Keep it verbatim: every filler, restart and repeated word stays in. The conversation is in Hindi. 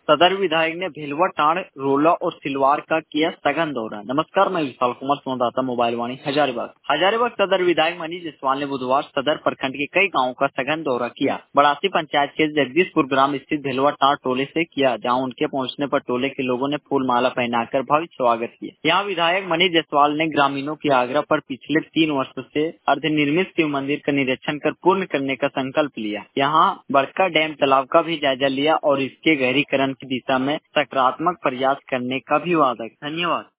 सदर विधायक ने भेलवा टांड रोला और सिलवार का किया सघन दौरा। नमस्कार, मैं विशाल कुमार, संवाददाता मोबाइल वाणी हजारीबाग। हजारीबाग सदर विधायक मनीष जायसवाल ने बुधवार सदर प्रखंड के कई गांवों का सघन दौरा किया। बड़ासी पंचायत के जगदीशपुर ग्राम स्थित भेलवा टांड टोले से किया, जहां उनके पहुंचने पर टोले के लोगों ने फूल माला पहनाकर भव्य स्वागत किया। यहाँ विधायक मनीष जायसवाल ने ग्रामीणों के आग्रह पर पिछले तीन वर्षों से अर्धनिर्मित शिव मंदिर का निरीक्षण कर पूर्ण करने का संकल्प लिया। यहाँ बड़का डैम तालाब का भी जायजा लिया और इसके गहरीकरण की दिशा में सकारात्मक प्रयास करने का भी वादा। धन्यवाद।